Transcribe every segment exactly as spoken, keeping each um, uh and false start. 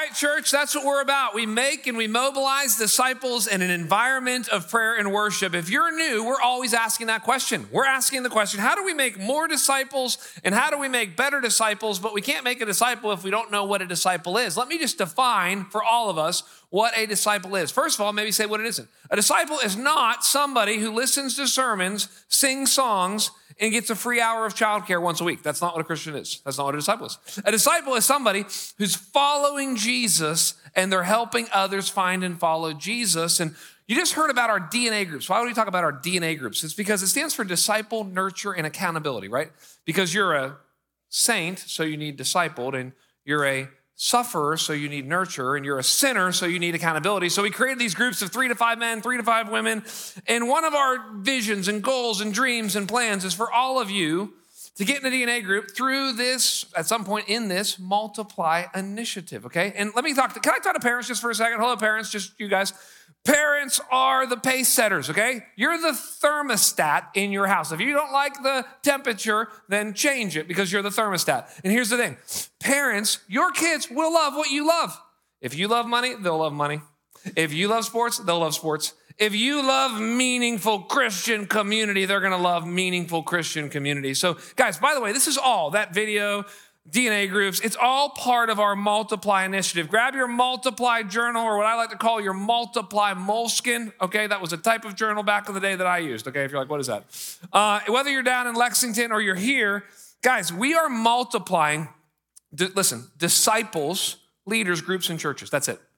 right, church, that's what we're about. We make and we mobilize disciples in an environment of prayer and worship. If you're new, we're always asking that question. We're asking the question, how do we make more disciples and how do we make better disciples? But we can't make a disciple if we don't know what a disciple is. Let me just define for all of us what a disciple is. First of all, maybe say what it isn't. A disciple is not somebody who listens to sermons, sings songs, and gets a free hour of childcare once a week. That's not what a Christian is. That's not what a disciple is. A disciple is somebody who's following Jesus and they're helping others find and follow Jesus. And you just heard about our D N A groups. Why would we talk about our D N A groups? It's because it stands for disciple, nurture, and accountability, right? Because you're a saint, so you need discipled, and you're a sufferer, so you need nurture, and you're a sinner, so you need accountability. So we created these groups of three to five men, three to five women, and one of our visions and goals and dreams and plans is for all of you to get in a D N A group through this, at some point in this, Multiply initiative, okay? And let me talk to, can I talk to parents just for a second? Hello, parents, just you guys. Parents are the pace setters, okay? You're the thermostat in your house. If you don't like the temperature, then change it because you're the thermostat. And here's the thing. Parents, your kids will love what you love. If you love money, they'll love money. If you love sports, they'll love sports. If you love meaningful Christian community, they're going to love meaningful Christian community. So guys, by the way, this is all, that video, D N A groups, it's all part of our Multiply initiative. Grab your Multiply journal, or what I like to call your Multiply moleskin. Okay, that was a type of journal back in the day that I used. Okay, if you're like, what is that? Uh, whether you're down in Lexington or you're here, guys, we are multiplying, d- listen, disciples, leaders, groups, and churches. That's it.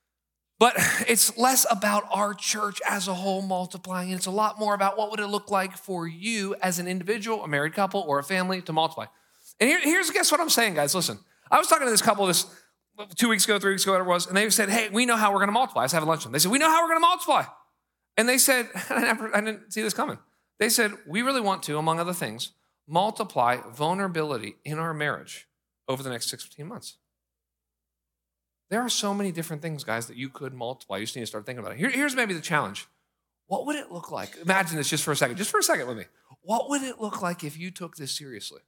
But it's less about our church as a whole multiplying. It's a lot more about what would it look like for you as an individual, a married couple, or a family to multiply. And here, here's, guess what I'm saying, guys? Listen, I was talking to this couple this two weeks ago, three weeks ago, whatever it was, and they said, hey, we know how we're going to multiply. I was having lunch with them. They said, we know how we're going to multiply. And they said, I, never, I didn't see this coming. They said, we really want to, among other things, multiply vulnerability in our marriage over the next sixteen months. There are so many different things, guys, that you could multiply. You just need to start thinking about it. Here, here's maybe the challenge. What would it look like? Imagine this just for a second. Just for a second with me. What would it look like if you took this seriously?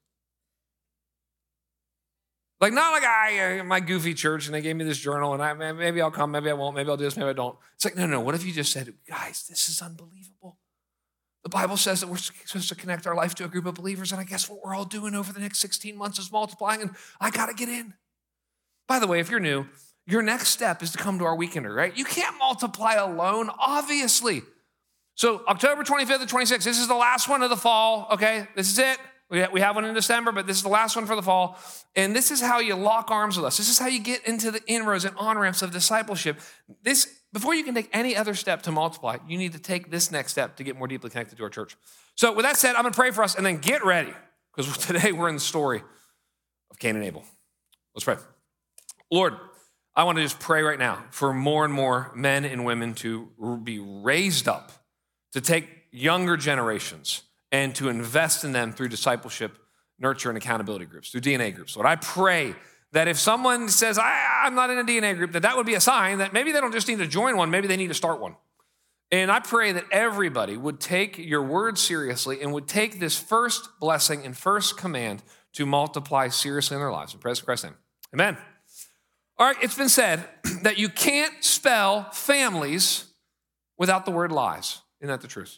Like, not like I, my goofy church, and they gave me this journal, and I maybe I'll come, maybe I won't, maybe I'll do this, maybe I don't. It's like, no, no, what if you just said, guys, this is unbelievable. The Bible says that we're supposed to connect our life to a group of believers, and I guess what we're all doing over the next sixteen months is multiplying, and I got to get in. By the way, if you're new, your next step is to come to our weekender, right? You can't multiply alone, obviously. So October twenty-fifth and twenty-sixth, this is the last one of the fall, okay? This is it. We have one in December, but this is the last one for the fall. And this is how you lock arms with us. This is how you get into the inroads and on-ramps of discipleship. This, before you can take any other step to multiply, you need to take this next step to get more deeply connected to our church. So with that said, I'm going to pray for us and then get ready, because today we're in the story of Cain and Abel. Let's pray. Lord, I want to just pray right now for more and more men and women to be raised up, to take younger generations and to invest in them through discipleship, nurture, and accountability groups, through D N A groups. Lord, I pray that if someone says, I, I'm not in a D N A group, that that would be a sign that maybe they don't just need to join one, maybe they need to start one. And I pray that everybody would take your word seriously and would take this first blessing and first command to multiply seriously in their lives. In Christ's name, amen. All right, it's been said that you can't spell families without the word lies. Isn't that the truth?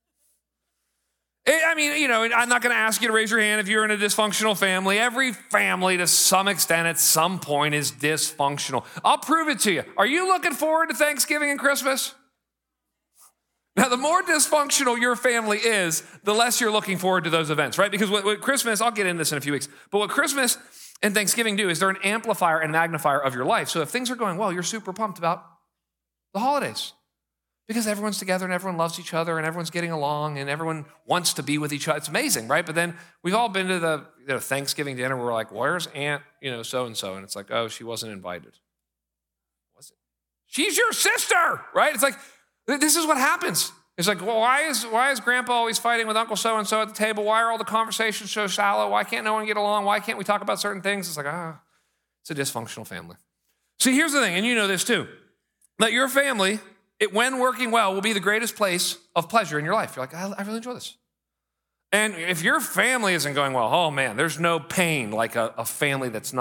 I mean, you know, I'm not going to ask you to raise your hand if you're in a dysfunctional family. Every family, to some extent, at some point, is dysfunctional. I'll prove it to you. Are you looking forward to Thanksgiving and Christmas? Now, the more dysfunctional your family is, the less you're looking forward to those events, right? Because what, what Christmas, I'll get into this in a few weeks, but what Christmas and Thanksgiving do is they're an amplifier and magnifier of your life. So if things are going well, you're super pumped about the holidays. Because everyone's together and everyone loves each other and everyone's getting along and everyone wants to be with each other. It's amazing, right? But then we've all been to the you know, Thanksgiving dinner where we're like, where's Aunt, you know, so-and-so? And it's like, oh, she wasn't invited. Was it? She's your sister, right? It's like, this is what happens. It's like, well, why is why is Grandpa always fighting with Uncle so-and-so at the table? Why are all the conversations so shallow? Why can't no one get along? Why can't we talk about certain things? It's like, ah, it's a dysfunctional family. See, here's the thing, and you know this too, that your family, it, when working well, will be the greatest place of pleasure in your life. You're like, I, I really enjoy this. And if your family isn't going well, oh man, there's no pain like a, a family that's not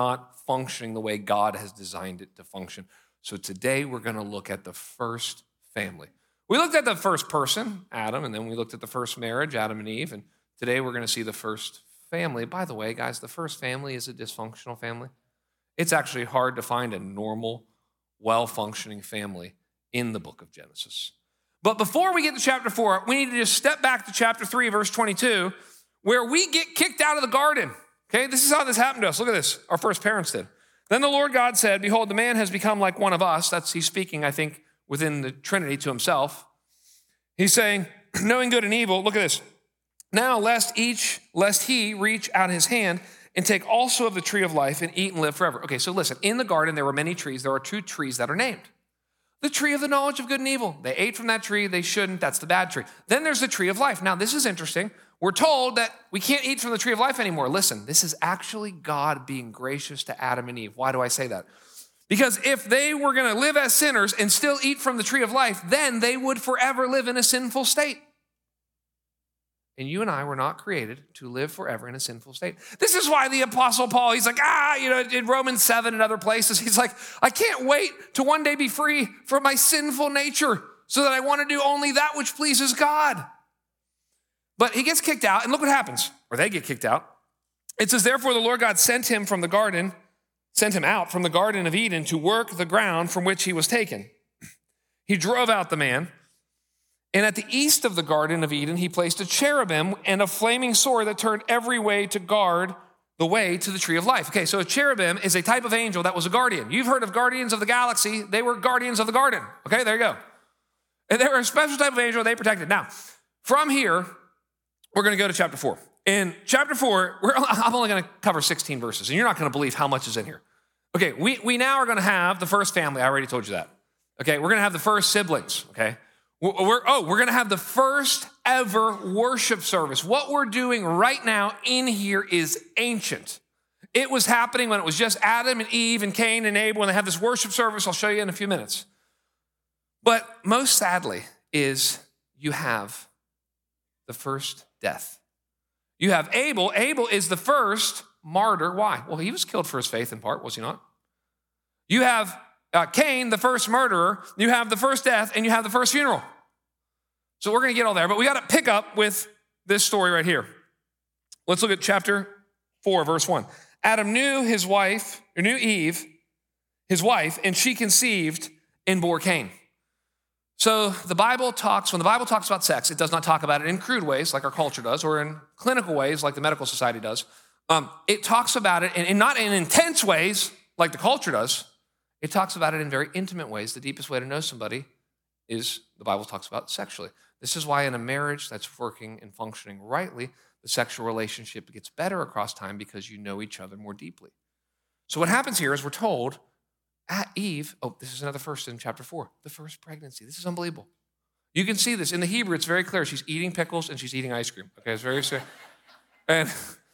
functioning the way God has designed it to function. So today we're going to look at the first family. We looked at the first person, Adam, and then we looked at the first marriage, Adam and Eve, and today we're going to see the first family. By the way, guys, the first family is a dysfunctional family. It's actually hard to find a normal, well-functioning family in the book of Genesis. But before we get to chapter four, we need to just step back to chapter three, verse twenty-two, where we get kicked out of the garden. Okay, this is how this happened to us. Look at this. Our first parents did. Then the Lord God said, behold, the man has become like one of us. That's, he's speaking, I think, within the Trinity to himself. He's saying, knowing good and evil, look at this. Now, lest each, lest he reach out his hand and take also of the tree of life and eat and live forever. Okay, so listen, in the garden, there were many trees. There are two trees that are named. The tree of the knowledge of good and evil. They ate from that tree. They shouldn't. That's the bad tree. Then there's the tree of life. Now, this is interesting. We're told that we can't eat from the tree of life anymore. Listen, this is actually God being gracious to Adam and Eve. Why do I say that? Because if they were going to live as sinners and still eat from the tree of life, then they would forever live in a sinful state. And you and I were not created to live forever in a sinful state. This is why the Apostle Paul, he's like, ah, you know, in Romans seven and other places, he's like, I can't wait to one day be free from my sinful nature so that I want to do only that which pleases God. But he gets kicked out, and look what happens, or they get kicked out. It says, therefore the Lord God sent him from the garden, sent him out from the Garden of Eden to work the ground from which he was taken. He drove out the man, and at the east of the Garden of Eden, he placed a cherubim and a flaming sword that turned every way to guard the way to the tree of life. Okay, so a cherubim is a type of angel that was a guardian. You've heard of Guardians of the Galaxy. They were guardians of the garden. Okay, there you go. And they were a special type of angel they protected. Now, from here, we're going to go to chapter four. In chapter four, we're, I'm only going to cover sixteen verses, and you're not going to believe how much is in here. Okay, we, we now are going to have the first family. I already told you that. Okay, we're going to have the first siblings, okay? We're, oh, we're going to have the first ever worship service. What we're doing right now in here is ancient. It was happening when it was just Adam and Eve and Cain and Abel, when they had this worship service. I'll show you in a few minutes. But most sadly is you have the first death. You have Abel. Abel is the first martyr. Why? Well, he was killed for his faith in part, was he not? You have uh, Cain, the first murderer. You have the first death, and you have the first funeral. So we're going to get all there, but we got to pick up with this story right here. Let's look at chapter four, verse one. Adam knew his wife, or knew Eve, his wife, and she conceived and bore Cain. So the Bible talks, when the Bible talks about sex, it does not talk about it in crude ways like our culture does, or in clinical ways like the medical society does. Um, it talks about it, and not in intense ways like the culture does. It talks about it in very intimate ways. The deepest way to know somebody is, the Bible talks about sexually. This is why in a marriage that's working and functioning rightly, the sexual relationship gets better across time because you know each other more deeply. So what happens here is we're told at Eve, oh, this is another first in chapter four, the first pregnancy. This is unbelievable. You can see this. In the Hebrew, it's very clear. She's eating pickles and she's eating ice cream. Okay, it's very clear. And,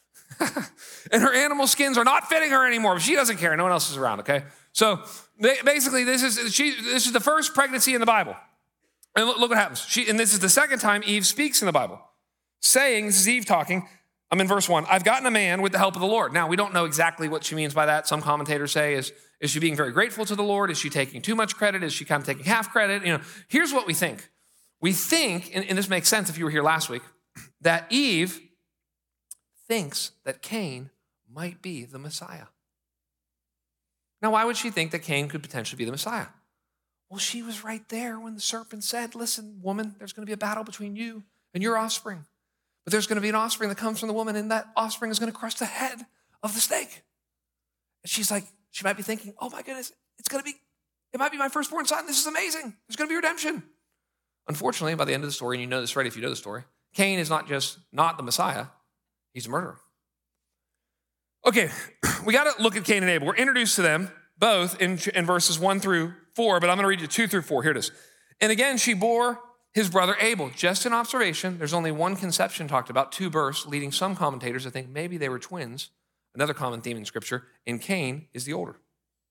and her animal skins are not fitting her anymore, but she doesn't care. No one else is around, okay? So basically, this is she. This is the first pregnancy in the Bible. And look, look what happens. She, and this is the second time Eve speaks in the Bible, saying, this is Eve talking, I'm in verse one, I've gotten a man with the help of the Lord. Now, we don't know exactly what she means by that. Some commentators say, is, is she being very grateful to the Lord? Is she taking too much credit? Is she kind of taking half credit? You know, here's what we think. We think, and, and this makes sense if you were here last week, that Eve thinks that Cain might be the Messiah. Now, why would she think that Cain could potentially be the Messiah? Well, she was right there when the serpent said, listen, woman, there's going to be a battle between you and your offspring. But there's going to be an offspring that comes from the woman, and that offspring is going to crush the head of the snake. And she's like, she might be thinking, oh my goodness, it's going to be, it might be my firstborn son. This is amazing. There's going to be redemption. Unfortunately, by the end of the story, and you know this already if you know the story, Cain is not just not the Messiah, he's a murderer. Okay, we got to look at Cain and Abel. We're introduced to them both in, in verses one through four, but I'm going to read you two through four. Here it is. And again, she bore his brother Abel. Just an observation, there's only one conception talked about, two births, leading some commentators to think maybe they were twins, another common theme in Scripture, and Cain is the older.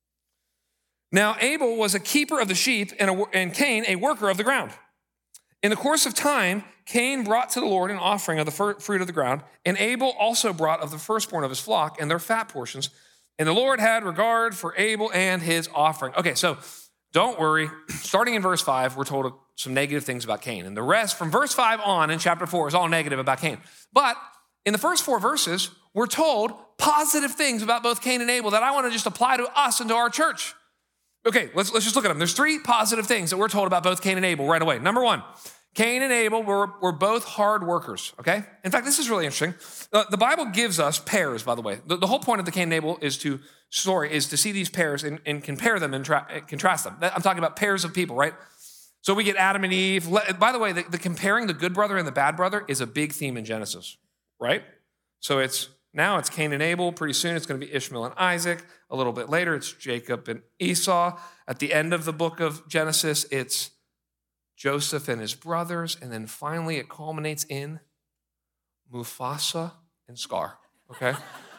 Now, Abel was a keeper of the sheep, and, a, and Cain a worker of the ground. In the course of time, Cain brought to the Lord an offering of the fruit of the ground, and Abel also brought of the firstborn of his flock and their fat portions. And the Lord had regard for Abel and his offering. Okay, so don't worry. Starting in verse five, we're told some negative things about Cain. And the rest from verse five on in chapter four is all negative about Cain. But in the first four verses, we're told positive things about both Cain and Abel that I want to just apply to us and to our church. Okay, let's, let's just look at them. There's three positive things that we're told about both Cain and Abel right away. Number one, Cain and Abel were, were both hard workers, okay? In fact, this is really interesting. The, the Bible gives us pairs, by the way. The, the whole point of the Cain and Abel is to story is to see these pairs and, and compare them and tra- contrast them. I'm talking about pairs of people, right? So we get Adam and Eve. By the way, the, the comparing the good brother and the bad brother is a big theme in Genesis, right? So it's now it's Cain and Abel. Pretty soon it's going to be Ishmael and Isaac. A little bit later, it's Jacob and Esau. At the end of the book of Genesis, it's Joseph and his brothers. And then finally it culminates in Mufasa and Scar, okay?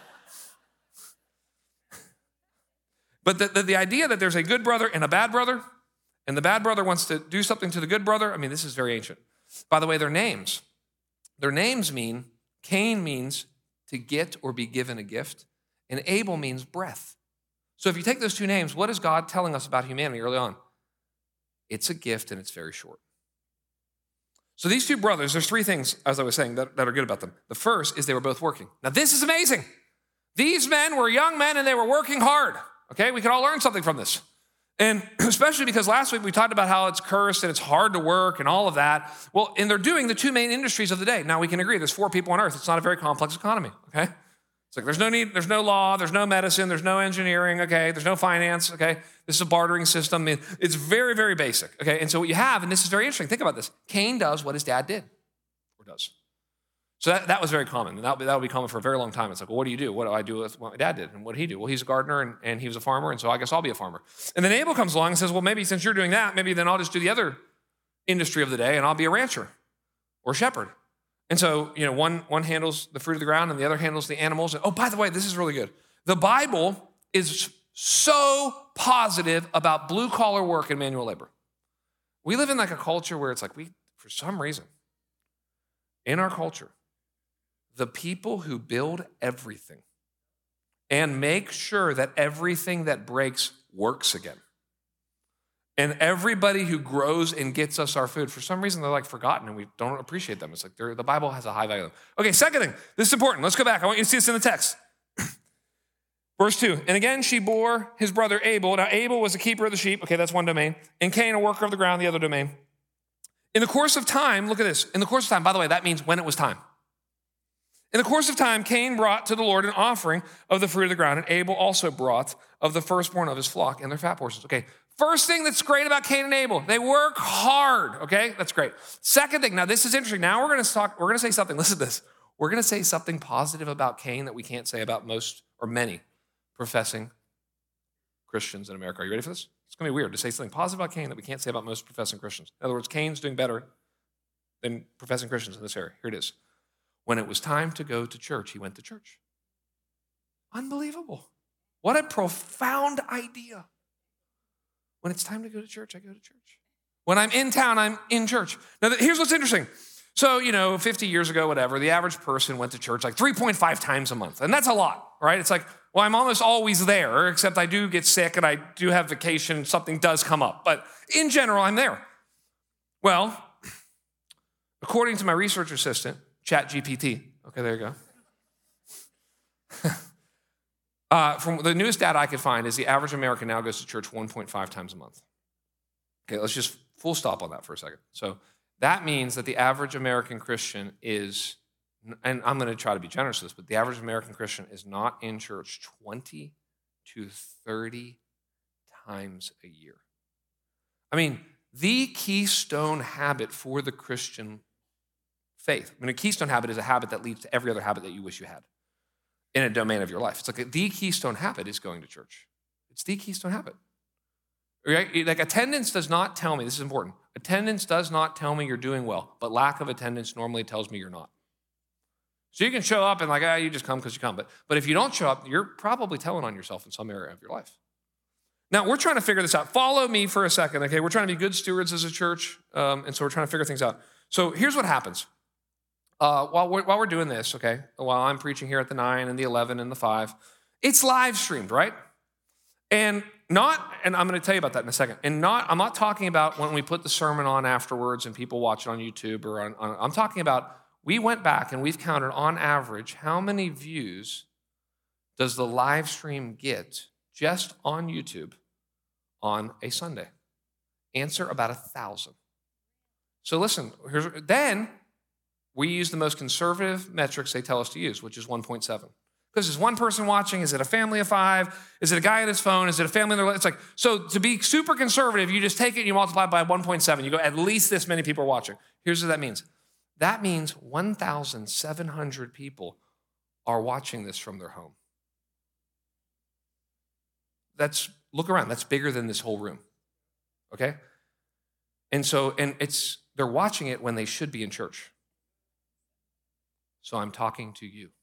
But the, the, the idea that there's a good brother and a bad brother, and the bad brother wants to do something to the good brother, I mean, this is very ancient. By the way, their names, their names mean, Cain means to get or be given a gift, and Abel means breath. So if you take those two names, what is God telling us about humanity early on? It's a gift and it's very short. So these two brothers, there's three things, as I was saying, that, that are good about them. The first is they were both working. Now this is amazing. These men were young men and they were working hard. Okay, we can all learn something from this. And especially because last week we talked about how it's cursed and it's hard to work and all of that. Well, and they're doing the two main industries of the day. Now we can agree there's four people on earth. It's not a very complex economy, okay? It's like there's no need, there's no law, there's no medicine, there's no engineering, okay? There's no finance, okay? This is a bartering system. I mean, it's very, very basic, okay? And so what you have, and this is very interesting, think about this. Cain does what his dad did, or does. So that, that was very common, and that would, be, that would be common for a very long time. It's like, well, what do you do? What do I do with what my dad did? And what did he do? Well, he's a gardener, and, and he was a farmer, and so I guess I'll be a farmer. And then Abel comes along and says, well, maybe since you're doing that, maybe then I'll just do the other industry of the day, and I'll be a rancher or shepherd. And so, you know, one, one handles the fruit of the ground, and the other handles the animals. And, oh, by the way, this is really good. The Bible is so positive about blue-collar work and manual labor. We live in like a culture where it's like we, for some reason, in our culture, the people who build everything and make sure that everything that breaks works again. And everybody who grows and gets us our food, for some reason, they're like forgotten and we don't appreciate them. It's like the Bible has a high value. Okay, second thing, this is important. Let's go back. I want you to see this in the text. Verse two, and again she bore his brother Abel. Now Abel was a keeper of the sheep. Okay, that's one domain. And Cain, a worker of the ground, the other domain. In the course of time, look at this. In the course of time, by the way, that means when it was time. In the course of time, Cain brought to the Lord an offering of the fruit of the ground, and Abel also brought of the firstborn of his flock and their fat portions. Okay, first thing that's great about Cain and Abel, they work hard. Okay, that's great. Second thing, now this is interesting. Now we're going to talk. We're going to say something. Listen to this. We're going to say something positive about Cain that we can't say about most or many professing Christians in America. Are you ready for this? It's going to be weird to say something positive about Cain that we can't say about most professing Christians. In other words, Cain's doing better than professing Christians in this area. Here it is. When it was time to go to church, he went to church. Unbelievable. What a profound idea. When it's time to go to church, I go to church. When I'm in town, I'm in church. Now, here's what's interesting. So, you know, fifty years ago, whatever, the average person went to church like three point five times a month. And that's a lot, right? It's like, well, I'm almost always there, except I do get sick and I do have vacation, something does come up. But in general, I'm there. Well, according to my research assistant, Chat G P T. Okay, there you go. uh, from the newest data I could find is the average American now goes to church one point five times a month. Okay, let's just full stop on that for a second. So that means that the average American Christian is, and I'm going to try to be generous with this, but the average American Christian is not in church twenty to thirty times a year. I mean, the keystone habit for the Christian faith. I mean, a keystone habit is a habit that leads to every other habit that you wish you had in a domain of your life. It's like a, the keystone habit is going to church. It's the keystone habit. Right? Like attendance does not tell me, this is important, attendance does not tell me you're doing well, but lack of attendance normally tells me you're not. So you can show up and like, ah, you just come because you come. But, but if you don't show up, you're probably telling on yourself in some area of your life. Now, we're trying to figure this out. Follow me for a second, okay? We're trying to be good stewards as a church, um, and so we're trying to figure things out. So here's what happens. Uh, while, we're, while we're doing this, okay, while I'm preaching here at the nine and the eleven and the five, It's live streamed, right? And not, and I'm going to tell you about that in a second. And not, I'm not talking about when we put the sermon on afterwards and people watch it on YouTube or on, on I'm talking about we went back and we've counted on average how many views does the live stream get just on YouTube on a Sunday? Answer, about a thousand. So listen, here's, then we use the most conservative metrics they tell us to use, which is one point seven. Because is one person watching? Is it a family of five? Is it a guy on his phone? Is it a family? It's like, so to be super conservative, you just take it and you multiply it by one point seven. You go, at least this many people are watching. Here's what that means. That means one thousand seven hundred people are watching this from their home. That's, look around, that's bigger than this whole room, okay? And so, and it's, they're watching it when they should be in church. So I'm talking to you.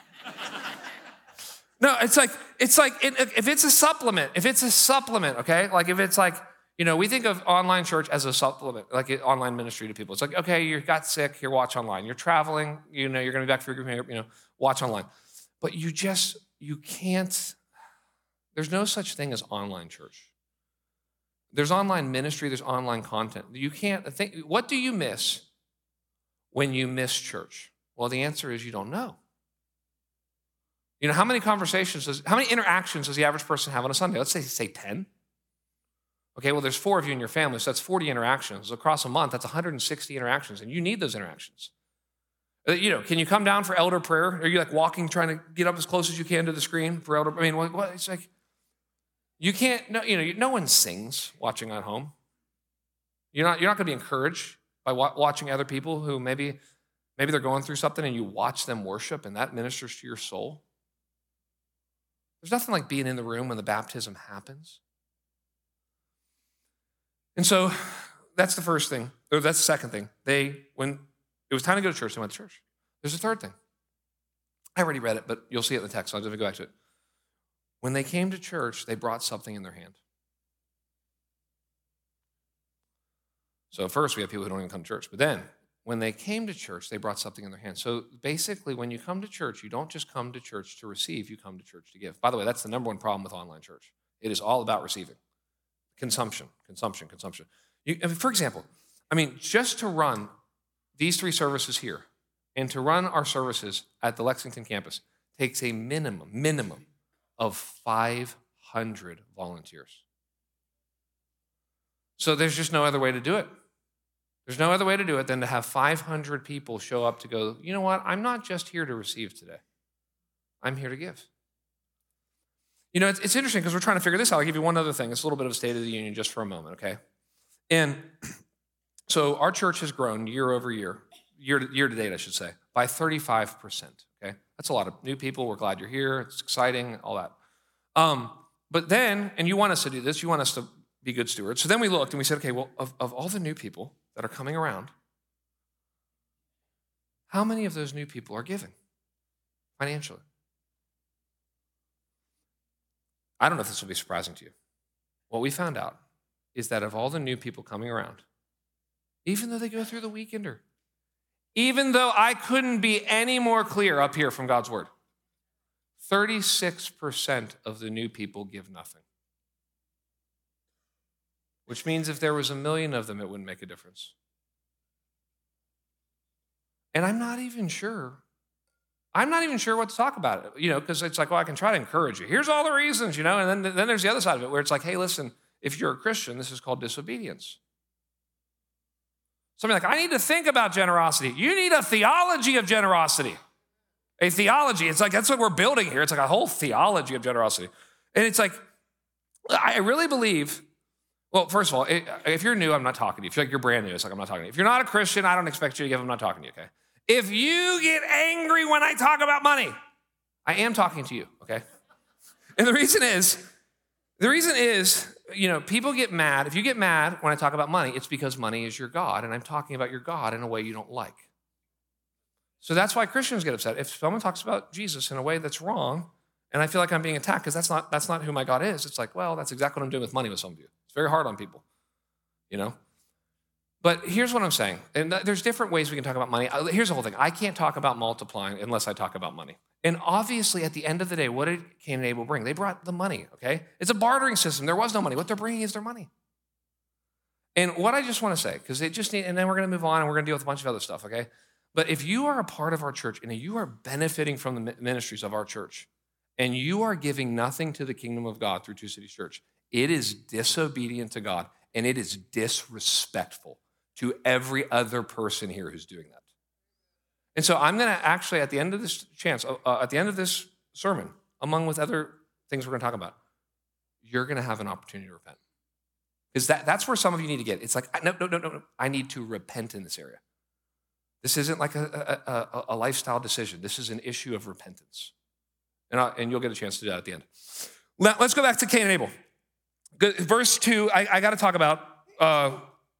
No, it's like, it's like, if it's a supplement, if it's a supplement, okay? Like if it's like, you know, we think of online church as a supplement, like an online ministry to people. It's like, okay, you got sick, here, watch online. You're traveling, you know, you're going to be back for your group, you know, watch online. But you just, you can't, there's no such thing as online church. There's online ministry, there's online content. You can't think, what do you miss when you miss church? Well, the answer is you don't know. You know, how many conversations, does, how many interactions does the average person have on a Sunday? Let's say, say ten. Okay, well, there's four of you in your family, so that's forty interactions. Across a month, that's one hundred sixty interactions, and you need those interactions. You know, can you come down for elder prayer? Are you like walking, trying to get up as close as you can to the screen for elder? I mean, what, what, it's like, you can't, no, you know, no one sings watching at home. You're not, you're not going to be encouraged by wa- watching other people who maybe, maybe they're going through something and you watch them worship and that ministers to your soul. There's nothing like being in the room when the baptism happens. And so that's the first thing, or that's the second thing. They, when it was time to go to church, they went to church. There's a third thing. I already read it, but you'll see it in the text, so I'll just go back to it. When they came to church, they brought something in their hand. So first, we have people who don't even come to church. But then, when they came to church, they brought something in their hand. So basically, when you come to church, you don't just come to church to receive, you come to church to give. By the way, that's the number one problem with online church. It is all about receiving. Consumption, consumption, consumption. You, for example, I mean, just to run these three services here and to run our services at the Lexington campus takes a minimum, minimum of five hundred volunteers. So there's just no other way to do it. There's no other way to do it than to have five hundred people show up to go, you know what, I'm not just here to receive today. I'm here to give. You know, it's, it's interesting because we're trying to figure this out. I'll give you one other thing. It's a little bit of a state of the union just for a moment, okay? And so our church has grown year over year, year to, year to date, I should say, by thirty-five percent, okay? That's a lot of new people. We're glad you're here. It's exciting, all that. Um, but then, and you want us to do this, you want us to be good stewards. So then we looked and we said, okay, well, of, of all the new people that are coming around, how many of those new people are giving financially? I don't know if this will be surprising to you. What we found out is that of all the new people coming around, even though they go through the weekender, even though I couldn't be any more clear up here from God's word, thirty-six percent of the new people give nothing. Which means if there was a million of them, it wouldn't make a difference. And I'm not even sure, I'm not even sure what to talk about it, you know, because it's like, well, I can try to encourage you. Here's all the reasons, you know, and then, then there's the other side of it where it's like, hey, listen, if you're a Christian, this is called disobedience. Somebody like, I need to think about generosity. You need a theology of generosity. A theology. It's like, that's what we're building here. It's like a whole theology of generosity. And it's like, I really believe, well, first of all, if you're new, I'm not talking to you. If you're like you're brand new, it's like I'm not talking to you. If you're not a Christian, I don't expect you to give, I'm not talking to you, okay? If you get angry when I talk about money, I am talking to you, okay? And the reason is, the reason is, you know, people get mad. If you get mad when I talk about money, it's because money is your God, and I'm talking about your God in a way you don't like. So that's why Christians get upset. If someone talks about Jesus in a way that's wrong, and I feel like I'm being attacked because that's not, that's not who my God is, it's like, well, that's exactly what I'm doing with money with some of you. It's very hard on people, you know? But here's what I'm saying. And there's different ways we can talk about money. Here's the whole thing. I can't talk about multiplying unless I talk about money. And obviously, at the end of the day, what did Cain and Abel bring? They brought the money, okay? It's a bartering system. There was no money. What they're bringing is their money. And what I just want to say, because it just need, and then we're going to move on and we're going to deal with a bunch of other stuff, okay? But if you are a part of our church and you are benefiting from the ministries of our church and you are giving nothing to the kingdom of God through Two Cities Church, it is disobedient to God and it is disrespectful to every other person here who's doing that. And so I'm going to actually, at the end of this chance, uh, at the end of this sermon, among with other things we're going to talk about, you're going to have an opportunity to repent. Because that, that's where some of you need to get. It's like, no, no, no, no, no. I need to repent in this area. This isn't like a, a, a, a lifestyle decision. This is an issue of repentance. And, I, and you'll get a chance to do that at the end. Let, let's go back to Cain and Abel. Good, verse two, I, I got to talk about uh,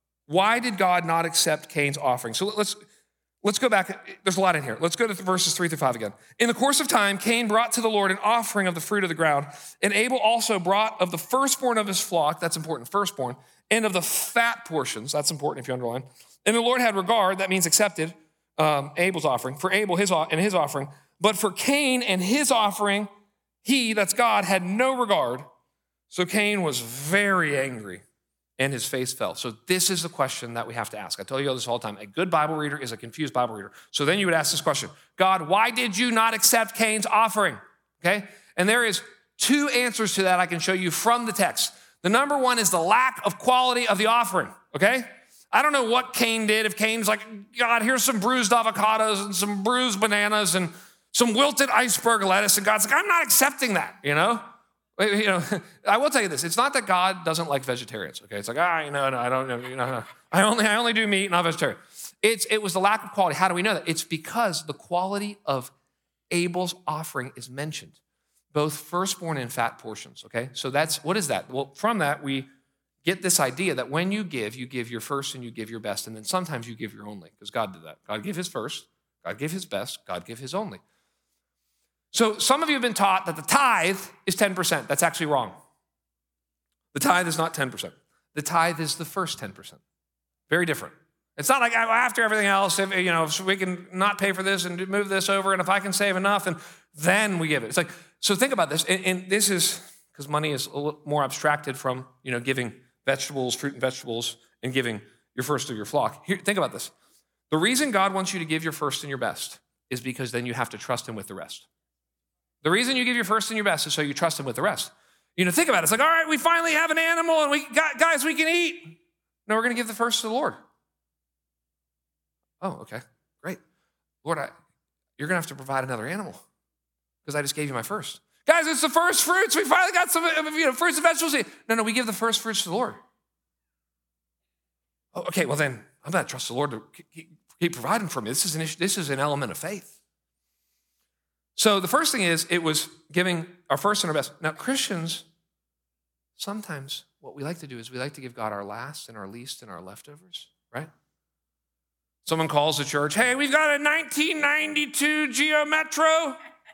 why did God not accept Cain's offering? So let's, let's go back. There's a lot in here. Let's go to verses three through five again. In the course of time, Cain brought to the Lord an offering of the fruit of the ground, and Abel also brought of the firstborn of his flock, that's important, firstborn, and of the fat portions, that's important if you underline. And the Lord had regard, that means accepted, um, Abel's offering, for Abel his and his offering, but for Cain and his offering, he, that's God, had no regard. So Cain was very angry, and his face fell. So this is the question that we have to ask. I tell you this all the time. A good Bible reader is a confused Bible reader. So then you would ask this question: God, why did you not accept Cain's offering? Okay? And there is two answers to that I can show you from the text. The number one is the lack of quality of the offering, okay? I don't know what Cain did. If Cain's like, God, here's some bruised avocados and some bruised bananas and some wilted iceberg lettuce, and God's like, I'm not accepting that, you know? You know, I will tell you this. It's not that God doesn't like vegetarians, okay? It's like, ah, you know, no, I don't, you know, no. I only, I only do meat, not vegetarian. It's, it was the lack of quality. How do we know that? It's because the quality of Abel's offering is mentioned, both firstborn and fat portions, okay? So that's, what is that? Well, from that, we get this idea that when you give, you give your first and you give your best, and then sometimes you give your only, because God did that. God gave his first, God gave his best, God gave his only. So some of you have been taught that the tithe is ten percent. That's actually wrong. The tithe is not ten percent. The tithe is the first ten percent. Very different. It's not like after everything else, if, you know, if we can not pay for this and move this over, and if I can save enough, and then we give it. It's like, so think about this, and, and this is, because money is a little more abstracted from, you know, giving vegetables, fruit and vegetables, and giving your first of your flock. Here, think about this. The reason God wants you to give your first and your best is because then you have to trust him with the rest. The reason you give your first and your best is so you trust him with the rest. You know, think about it. It's like, all right, we finally have an animal and we got, guys, we can eat. No, we're going to give the first to the Lord. Oh, okay, great. Lord, I, you're going to have to provide another animal because I just gave you my first. Guys, it's the first fruits. We finally got some, you know, fruits and vegetables. No, no, we give the first fruits to the Lord. Oh, okay, well then, I'm going to trust the Lord to keep, keep providing for me. This is an issue, this is an element of faith. So the first thing is, it was giving our first and our best. Now, Christians, sometimes what we like to do is we like to give God our last and our least and our leftovers, right? Someone calls the church, hey, we've got a nineteen ninety-two Geo Metro.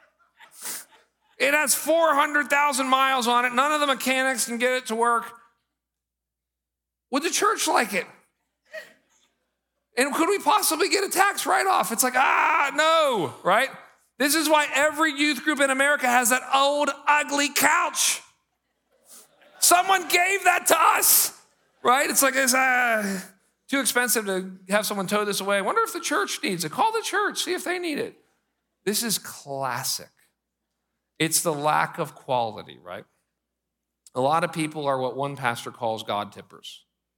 It has four hundred thousand miles on it. None of the mechanics can get it to work. Would the church like it? And could we possibly get a tax write-off? It's like, ah, no, right? This is why every youth group in America has that old, ugly couch. Someone gave that to us, right? It's like, it's uh, too expensive to have someone tow this away. I wonder if the church needs it. Call the church, see if they need it. This is classic. It's the lack of quality, right? A lot of people are what one pastor calls God tippers.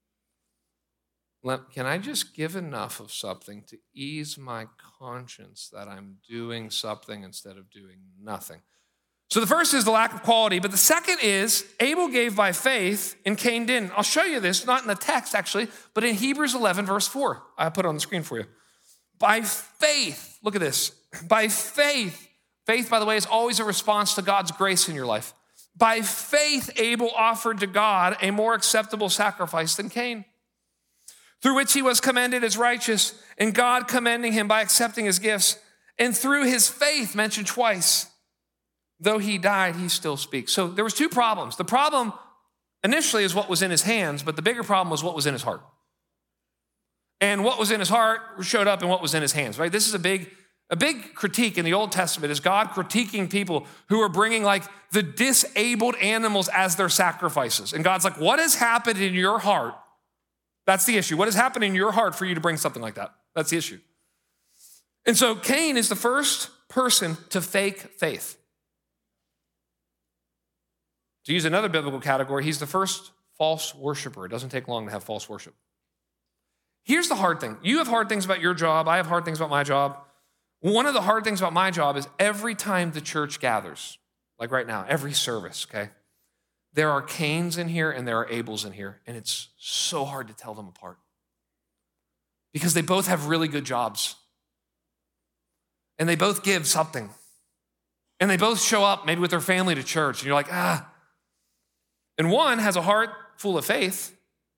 Can I just give enough of something to ease my conscience that I'm doing something instead of doing nothing? So the first is the lack of quality, but the second is Abel gave by faith and Cain didn't. I'll show you this, not in the text actually, but in Hebrews eleven, verse four. I put it on the screen for you. By faith, look at this. By faith, faith, by the way, is always a response to God's grace in your life. By faith, Abel offered to God a more acceptable sacrifice than Cain, through which he was commended as righteous, and God commending him by accepting his gifts. And through his faith, mentioned twice, though he died, he still speaks. So there was two problems. The problem initially is what was in his hands, but the bigger problem was what was in his heart. And what was in his heart showed up in what was in his hands, right? This is a big, a big critique in the Old Testament is God critiquing people who are bringing like the disabled animals as their sacrifices. And God's like, what has happened in your heart? That's the issue. What has happened in your heart for you to bring something like that? That's the issue. And so Cain is the first person to fake faith. To use another biblical category, he's the first false worshiper. It doesn't take long to have false worship. Here's the hard thing. You have hard things about your job. I have hard things about my job. One of the hard things about my job is every time the church gathers, like right now, every service, okay, there are Cains in here and there are Abels in here, and it's so hard to tell them apart because they both have really good jobs, and they both give something, and they both show up maybe with their family to church, and you're like, ah. And one has a heart full of faith,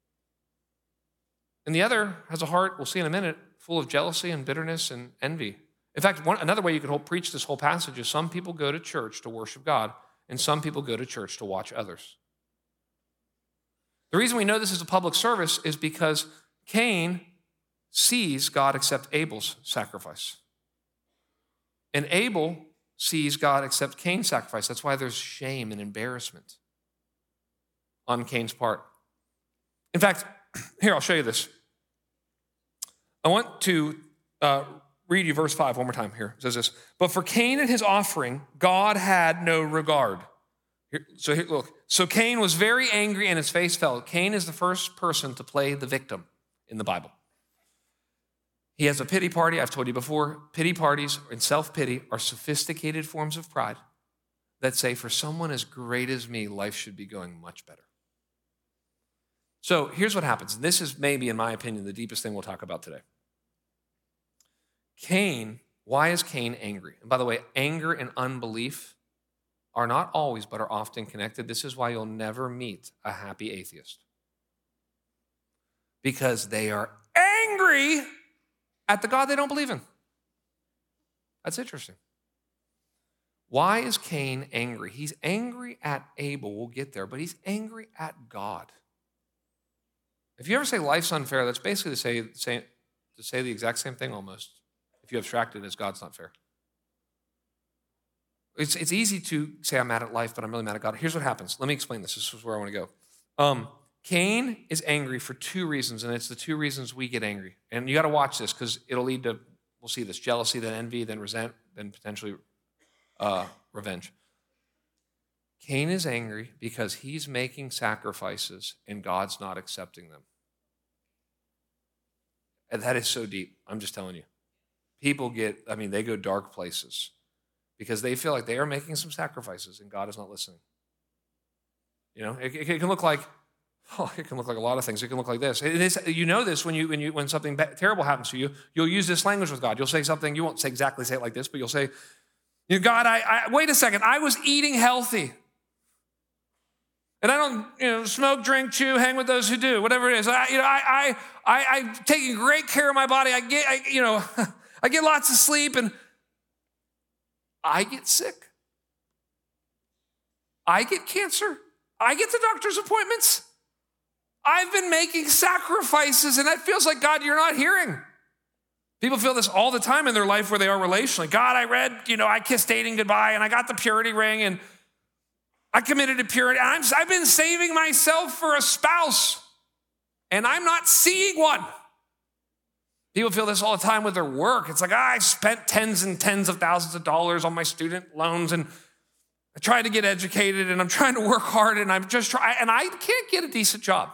and the other has a heart, we'll see in a minute, full of jealousy and bitterness and envy. In fact, one, another way you could whole, preach this whole passage is some people go to church to worship God, and some people go to church to watch others. The reason we know this is a public service is because Cain sees God accept Abel's sacrifice. And Abel sees God accept Cain's sacrifice. That's why there's shame and embarrassment on Cain's part. In fact, here, I'll show you this. I want to uh, read you verse five one more time here. It says this, but for Cain and his offering, God had no regard. Here, so here, look, so Cain was very angry and his face fell. Cain is the first person to play the victim in the Bible. He has a pity party. I've told you before, pity parties and self-pity are sophisticated forms of pride that say, for someone as great as me, life should be going much better. So here's what happens. This is maybe, in my opinion, the deepest thing we'll talk about today. Cain, why is Cain angry? And by the way, anger and unbelief are not always, but are often connected. This is why you'll never meet a happy atheist. Because they are angry at the God they don't believe in. That's interesting. Why is Cain angry? He's angry at Abel. We'll get there, but he's angry at God. If you ever say life's unfair, that's basically to say, say, to say the exact same thing almost. If you abstract it as God's not fair. It's, it's easy to say I'm mad at life, but I'm really mad at God. Here's what happens. Let me explain this. This is where I want to go. Um, Cain is angry for two reasons, and it's the two reasons we get angry. And you got to watch this because it'll lead to, we'll see this, jealousy, then envy, then resent, then potentially uh, revenge. Cain is angry because he's making sacrifices and God's not accepting them. And that is so deep. I'm just telling you. People get, I mean, they go dark places because they feel like they are making some sacrifices and God is not listening. You know, it, it can look like, oh, it can look like a lot of things. It can look like this. It is, you know this when you when you when something terrible happens to you, you'll use this language with God. You'll say something, you won't say exactly say it like this, but you'll say, you know, God, I, I wait a second, I was eating healthy. And I don't, you know, smoke, drink, chew, hang with those who do, whatever it is. I, you know, I, I, I, I'm taking great care of my body. I get, I, you know, I get lots of sleep, and I get sick. I get cancer. I get the doctor's appointments. I've been making sacrifices, and that feels like, God, you're not hearing. People feel this all the time in their life where they are relationally. God, I read, you know, I kissed dating goodbye, and I got the purity ring, and I committed to purity. I'm, I've been saving myself for a spouse, and I'm not seeing one. People feel this all the time with their work. It's like, ah, I spent tens and tens of thousands of dollars on my student loans, and I tried to get educated, and I'm trying to work hard, and I'm just trying, and I can't get a decent job.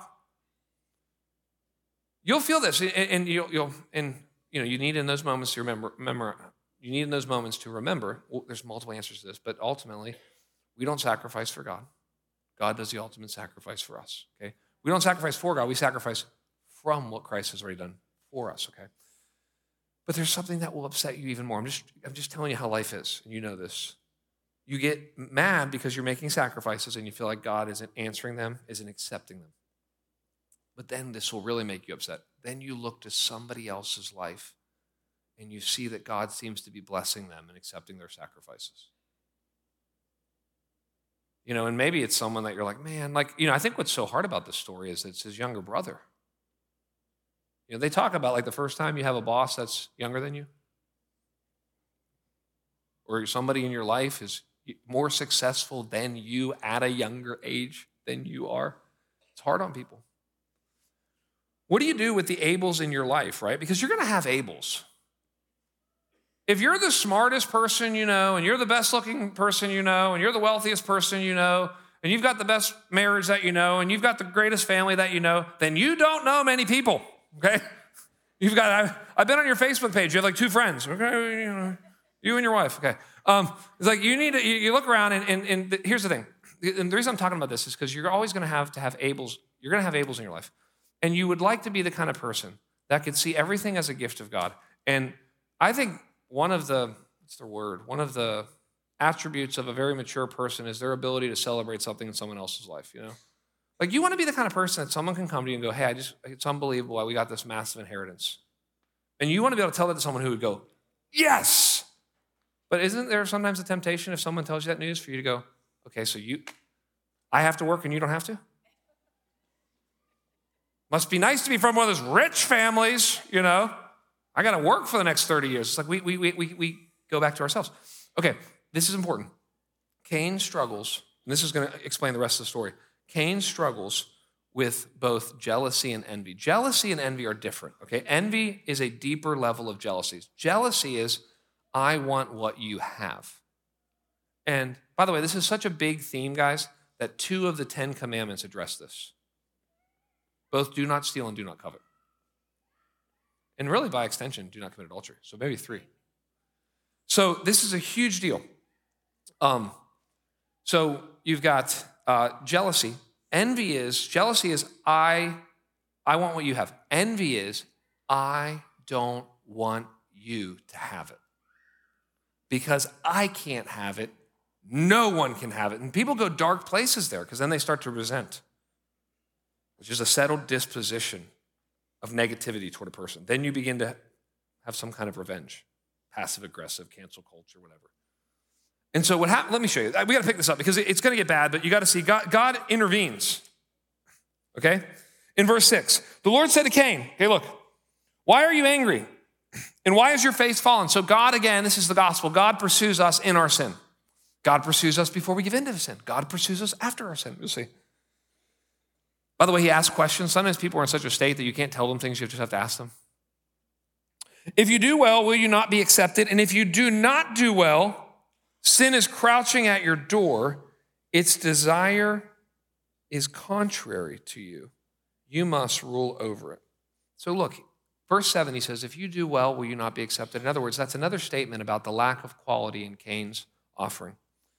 You'll feel this, and, and you'll, you'll, and you know, you need in those moments to remember. Remember, you need in those moments to remember. Well, there's multiple answers to this, but ultimately, we don't sacrifice for God. God does the ultimate sacrifice for us, okay? We don't sacrifice for God. We sacrifice from what Christ has already done for us, okay? But there's something that will upset you even more. I'm just, I'm just telling you how life is, and you know this. You get mad because you're making sacrifices and you feel like God isn't answering them, isn't accepting them. But then this will really make you upset. Then you look to somebody else's life and you see that God seems to be blessing them and accepting their sacrifices. You know, and maybe it's someone that you're like, man, like, you know, I think what's so hard about this story is it's his younger brother. You know, they talk about like the first time you have a boss that's younger than you, or somebody in your life is more successful than you at a younger age than you are. It's hard on people. What do you do with the Abels in your life, right? Because you're going to have Abels. If you're the smartest person you know, and you're the best looking person you know, and you're the wealthiest person you know, and you've got the best marriage that you know, and you've got the greatest family that you know, then you don't know many people, okay? You've got, I've, I've been on your Facebook page. You have like two friends, okay? You know, you and your wife, okay? Um, it's like you need to, you, you look around, and, and, and the, here's the thing. And the reason I'm talking about this is because you're always going to have to have Abels. You're going to have Abels in your life. And you would like to be the kind of person that could see everything as a gift of God. And I think one of the, what's the word? One of the attributes of a very mature person is their ability to celebrate something in someone else's life, you know? Like you want to be the kind of person that someone can come to you and go, hey, I just, it's unbelievable why we got this massive inheritance. And you want to be able to tell that to someone who would go, yes! But isn't there sometimes a temptation if someone tells you that news for you to go, okay, so you, I have to work and you don't have to? Must be nice to be from one of those rich families, you know? I got to work for the next thirty years. It's like we, we, we, we go back to ourselves. Okay, this is important. Cain struggles, and this is going to explain the rest of the story. Cain struggles with both jealousy and envy. Jealousy and envy are different, okay? Envy is a deeper level of jealousy. Jealousy is, I want what you have. And by the way, this is such a big theme, guys, that two of the Ten Commandments address this. Both do not steal and do not covet. And really, by extension, do not commit adultery. So maybe three. So this is a huge deal. Um, so you've got uh, jealousy. Envy is, jealousy is, I, I want what you have. Envy is, I don't want you to have it. Because I can't have it, no one can have it. And people go dark places there because then they start to resent, which is a settled disposition of negativity toward a person. Then you begin to have some kind of revenge, passive-aggressive, cancel culture, whatever. And so what happened, let me show you. We got to pick this up because it's going to get bad, but you got to see God, God intervenes, okay? In verse six, the Lord said to Cain, okay, look, why are you angry? And why is your face fallen? So God, again, this is the gospel. God pursues us in our sin. God pursues us before we give in to sin. God pursues us after our sin. You'll see. By the way, he asks questions. Sometimes people are in such a state that you can't tell them things. You just have to ask them. If you do well, will you not be accepted? And if you do not do well, sin is crouching at your door. Its desire is contrary to you. You must rule over it. So look, verse seven, he says, if you do well, will you not be accepted? In other words, that's another statement about the lack of quality in Cain's offering.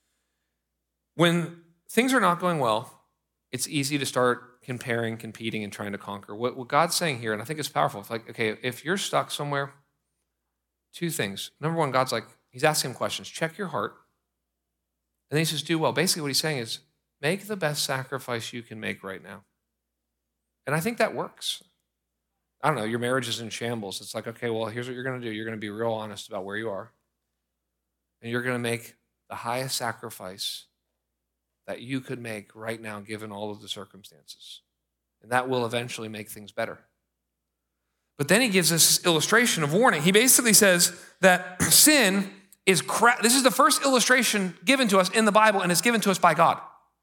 When things are not going well, it's easy to start comparing, competing, and trying to conquer. What, what God's saying here, and I think it's powerful, it's like, okay, if you're stuck somewhere, two things. Number one, God's like, he's asking him questions. Check your heart. And then he says, do well. Basically what he's saying is, make the best sacrifice you can make right now. And I think that works. I don't know, your marriage is in shambles. It's like, okay, well, here's what you're going to do. You're going to be real honest about where you are. And you're going to make the highest sacrifice that you could make right now, given all of the circumstances. And that will eventually make things better. But then he gives us this illustration of warning. He basically says that sin is, cra- this is the first illustration given to us in the Bible, and it's given to us by God.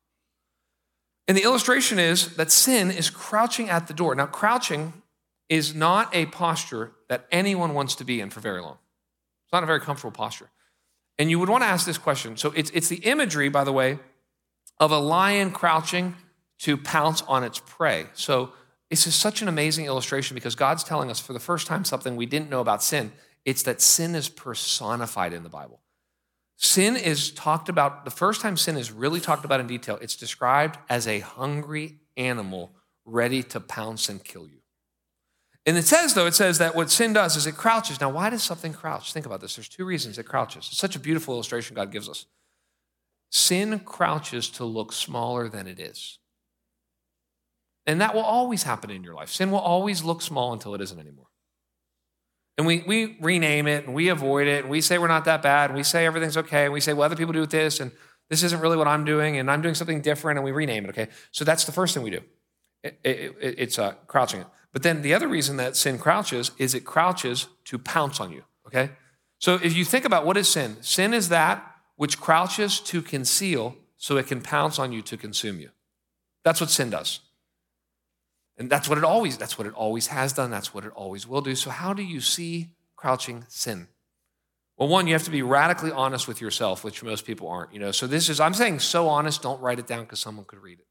And the illustration is that sin is crouching at the door. Now, crouching is not a posture that anyone wants to be in for very long. It's not a very comfortable posture. And you would want to ask this question. So it's, it's the imagery, by the way, of a lion crouching to pounce on its prey. So this is such an amazing illustration because God's telling us for the first time something we didn't know about sin. It's that sin is personified in the Bible. Sin is talked about, the first time sin is really talked about in detail, it's described as a hungry animal ready to pounce and kill you. And it says, though, it says that what sin does is it crouches. Now, why does something crouch? Think about this. There's two reasons it crouches. It's such a beautiful illustration God gives us. Sin crouches to look smaller than it is. And that will always happen in your life. Sin will always look small until it isn't anymore. And we, we rename it, and we avoid it, and we say we're not that bad, and we say everything's okay, and we say, well, other people do this, and this isn't really what I'm doing, and I'm doing something different, and we rename it, okay? So that's the first thing we do. It, it, it, it's uh, crouching. But then the other reason that sin crouches is it crouches to pounce on you, okay? So if you think about what is sin, sin is that which crouches to conceal so it can pounce on you to consume you. That's what sin does. And that's what it always, that's what it always has done. That's what it always will do. So how do you see crouching sin? Well, one, you have to be radically honest with yourself, which most people aren't, you know. So this is, I'm saying so honest, don't write it down because someone could read it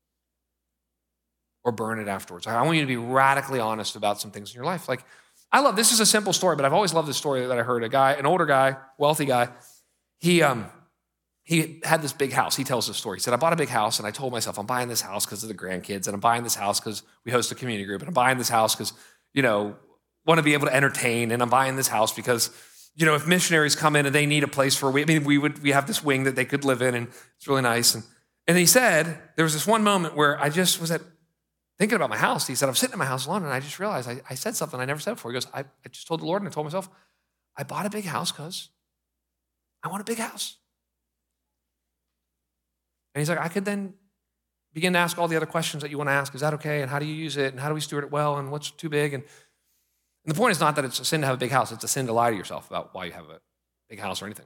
or burn it afterwards. I want you to be radically honest about some things in your life. Like, I love, this is a simple story, but I've always loved this story that I heard. A guy, an older guy, wealthy guy, he um, he had this big house. He tells this story. He said, I bought a big house, and I told myself, I'm buying this house because of the grandkids, and I'm buying this house because we host a community group, and I'm buying this house because, you know, want to be able to entertain, and I'm buying this house because, you know, if missionaries come in and they need a place for, we, I mean, we would, we have this wing that they could live in, and it's really nice. And, and he said, there was this one moment where I just was at, thinking about my house. He said, I'm sitting in my house alone, and I just realized I, I said something I never said before. He goes, I, I just told the Lord, and I told myself, I bought a big house because I want a big house. And he's like, I could then begin to ask all the other questions that you want to ask. Is that okay? And how do you use it? And how do we steward it well? And what's too big? And, and the point is not that it's a sin to have a big house. It's a sin to lie to yourself about why you have a big house or anything.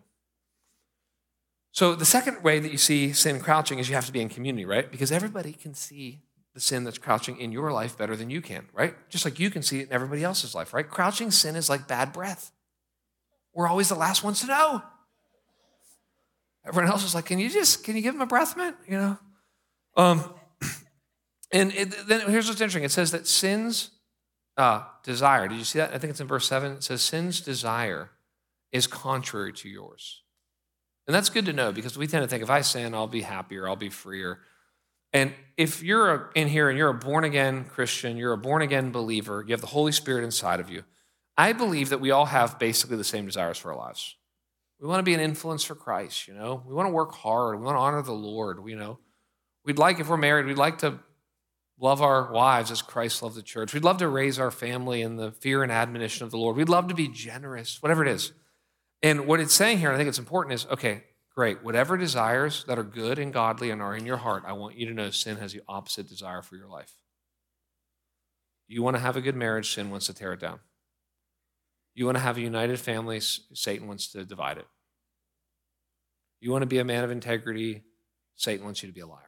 So the second way that you see sin crouching is you have to be in community, right? Because everybody can see the sin that's crouching in your life better than you can, right? Just like you can see it in everybody else's life, right? Crouching sin is like bad breath. We're always the last ones to know. Everyone else is like, can you just, can you give him a breath mint? You know? Um, and it, then here's what's interesting. It says that sin's uh, desire, did you see that? I think it's in verse seven. It says sin's desire is contrary to yours. And that's good to know because we tend to think if I sin, I'll be happier, I'll be freer. And if you're in here and you're a born-again Christian, you're a born-again believer, you have the Holy Spirit inside of you, I believe that we all have basically the same desires for our lives. We want to be an influence for Christ, you know. We want to work hard. We want to honor the Lord, you know. We'd like, if we're married, we'd like to love our wives as Christ loved the church. We'd love to raise our family in the fear and admonition of the Lord. We'd love to be generous, whatever it is. And what it's saying here, and I think it's important, is, okay, great. Whatever desires that are good and godly and are in your heart, I want you to know sin has the opposite desire for your life. You want to have a good marriage, sin wants to tear it down. You want to have a united family, Satan wants to divide it. You want to be a man of integrity, Satan wants you to be a liar.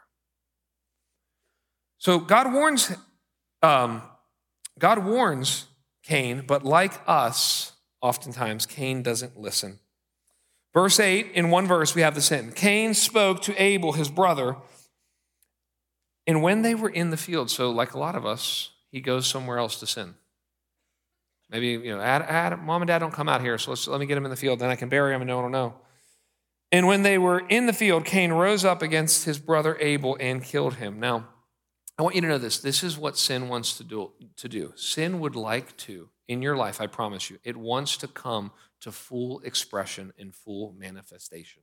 So God warns, um, God warns Cain, but like us, oftentimes Cain doesn't listen. Verse eight, in one verse, we have the sin. Cain spoke to Abel, his brother, and when they were in the field, so like a lot of us, he goes somewhere else to sin. Maybe, you know, Ad, Ad, mom and dad don't come out here, so let's, let me get him in the field, then I can bury him and no one will know. And when they were in the field, Cain rose up against his brother Abel and killed him. Now, I want you to know this. This is what sin wants to do. To do. Sin would like to, in your life, I promise you, it wants to come to full expression and full manifestation.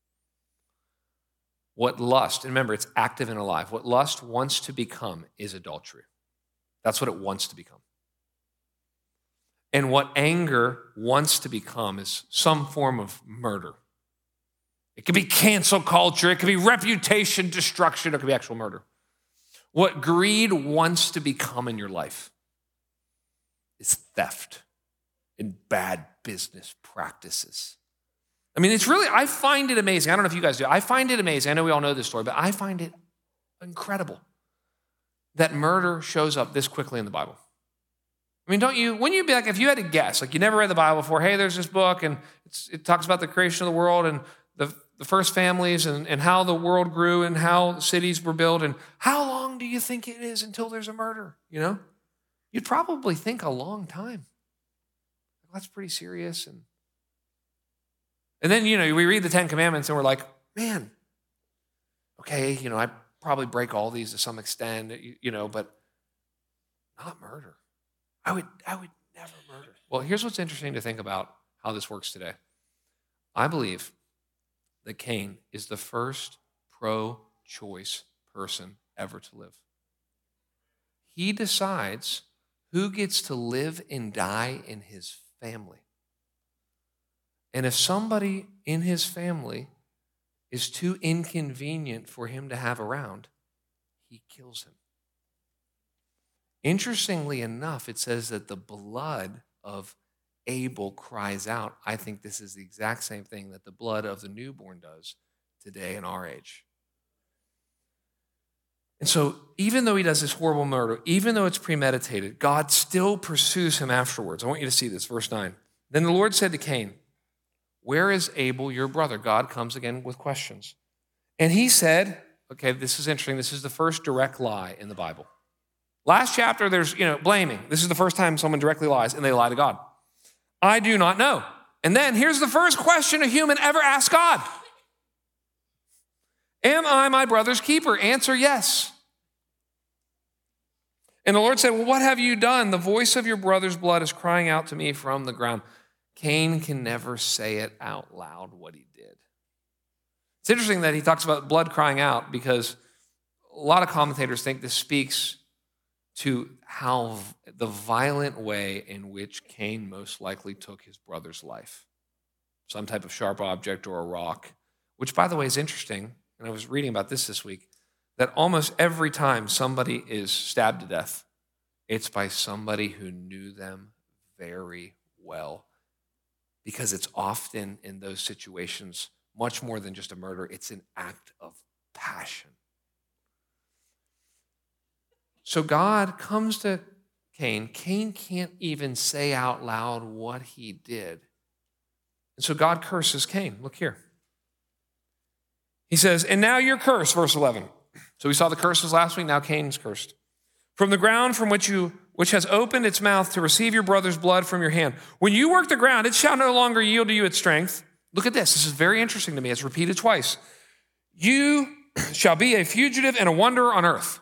What lust, and remember, it's active and alive. What lust wants to become is adultery. That's what it wants to become. And what anger wants to become is some form of murder. It could be cancel culture. It could be reputation destruction. It could be actual murder. What greed wants to become in your life is theft and bad business practices. I mean, it's really, I find it amazing. I don't know if you guys do. I find it amazing. I know we all know this story, but I find it incredible that murder shows up this quickly in the Bible. I mean, don't you, wouldn't you be like, if you had to guess, like you never read the Bible before, hey, there's this book and it's, it talks about the creation of the world and the, the first families and, and how the world grew and how cities were built and how long do you think it is until there's a murder, you know? You'd probably think a long time. That's pretty serious. And, and then, you know, we read the Ten Commandments and we're like, man, okay, you know, I probably break all these to some extent, you, you know, but not murder. I would, I would never murder. Well, here's what's interesting to think about how this works today. I believe that Cain is the first pro-choice person ever to live. He decides who gets to live and die in his family. And if somebody in his family is too inconvenient for him to have around, he kills him. Interestingly enough, it says that the blood of Abel cries out. I think this is the exact same thing that the blood of the newborn does today in our age. And so even though he does this horrible murder, even though it's premeditated, God still pursues him afterwards. I want you to see this, verse nine. Then the Lord said to Cain, where is Abel, your brother? God comes again with questions. And he said, okay, this is interesting. This is the first direct lie in the Bible. Last chapter, there's, you know, blaming. This is the first time someone directly lies, and they lie to God. I do not know. And then here's the first question a human ever asked God. Am I my brother's keeper? Answer yes. And the Lord said, well, what have you done? The voice of your brother's blood is crying out to me from the ground. Cain can never say it out loud what he did. It's interesting that he talks about blood crying out because a lot of commentators think this speaks to how the violent way in which Cain most likely took his brother's life. Some type of sharp object or a rock, which, by the way, is interesting. And I was reading about this this week, that almost every time somebody is stabbed to death, it's by somebody who knew them very well. Because it's often in those situations, much more than just a murder, it's an act of passion. So God comes to Cain. Cain can't even say out loud what he did. And so God curses Cain. Look here. He says, and now you're cursed, verse eleven. So we saw the curses last week, now Cain's cursed. From the ground from which you which has opened its mouth to receive your brother's blood from your hand. When you work the ground, it shall no longer yield to you its strength. Look at this. This is very interesting to me. It's repeated twice. You shall be a fugitive and a wanderer on earth.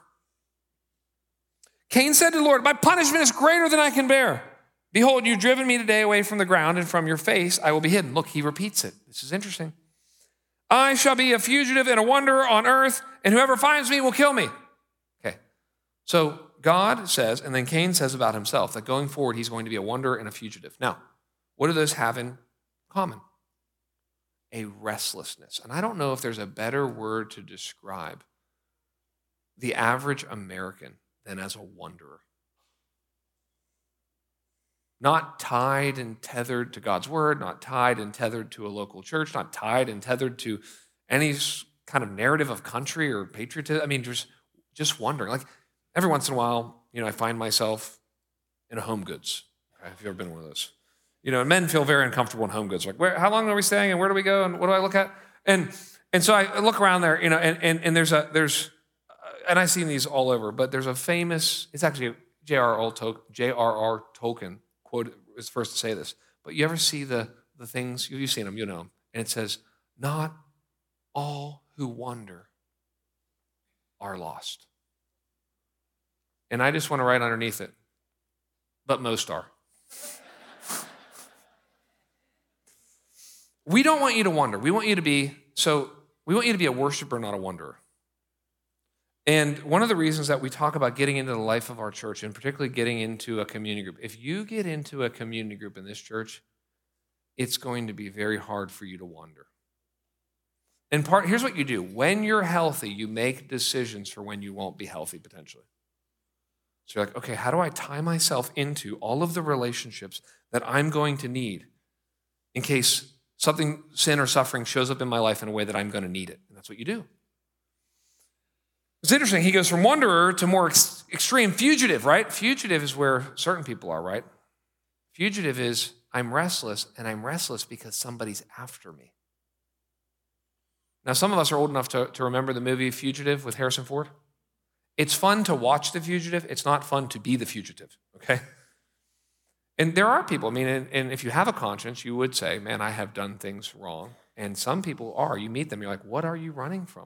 Cain said to the Lord, my punishment is greater than I can bear. Behold, you've driven me today away from the ground, and from your face I will be hidden. Look, he repeats it. This is interesting. I shall be a fugitive and a wanderer on earth, and whoever finds me will kill me. Okay, so God says, and then Cain says about himself, that going forward he's going to be a wanderer and a fugitive. Now, what do those have in common? A restlessness. And I don't know if there's a better word to describe the average American than as a wanderer. Not tied and tethered to God's word, not tied and tethered to a local church, not tied and tethered to any kind of narrative of country or patriotism. I mean, just, just wondering. Like every once in a while, you know, I find myself in a Home Goods. Have you ever been in one of those? You know, men feel very uncomfortable in Home Goods. Like, where, how long are we staying and where do we go and what do I look at? And and so I look around there, you know, and and, and there's a, there's, and I've seen these all over, but there's a famous, it's actually J R R Tolkien quote is first to say this, but you ever see the, the things, you've seen them, you know them, and it says, not all who wander are lost. And I just want to write underneath it, but most are. We don't want you to wander. We want you to be, so we want you to be a worshiper, not a wanderer. And one of the reasons that we talk about getting into the life of our church, and particularly getting into a community group, if you get into a community group in this church, it's going to be very hard for you to wander. And part, here's what you do. When you're healthy, you make decisions for when you won't be healthy potentially. So you're like, okay, how do I tie myself into all of the relationships that I'm going to need in case something, sin or suffering shows up in my life in a way that I'm going to need it? And that's what you do. It's interesting. He goes from wanderer to more ex- extreme fugitive, right? Fugitive is where certain people are, right? Fugitive is, I'm restless, and I'm restless because somebody's after me. Now, some of us are old enough to, to remember the movie Fugitive with Harrison Ford. It's fun to watch the fugitive. It's not fun to be the fugitive, okay? And there are people, I mean, and, and if you have a conscience, you would say, man, I have done things wrong. And some people are. You meet them, you're like, what are you running from?